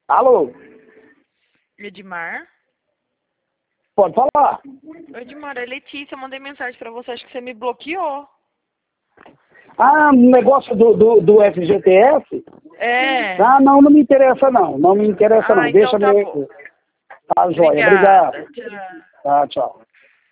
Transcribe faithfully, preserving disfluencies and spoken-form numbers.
Alô? Edmar? Pode falar. Oi, Edmar, é Letícia, eu mandei mensagem pra você, acho que você me bloqueou. Ah, negócio do, do, do F G T S? É. Ah, não, não me interessa não. Não me interessa Ah, não. então Deixa tá me... bom. Tá, joia. Obrigada. Obrigado. Tchau. Tá, tchau.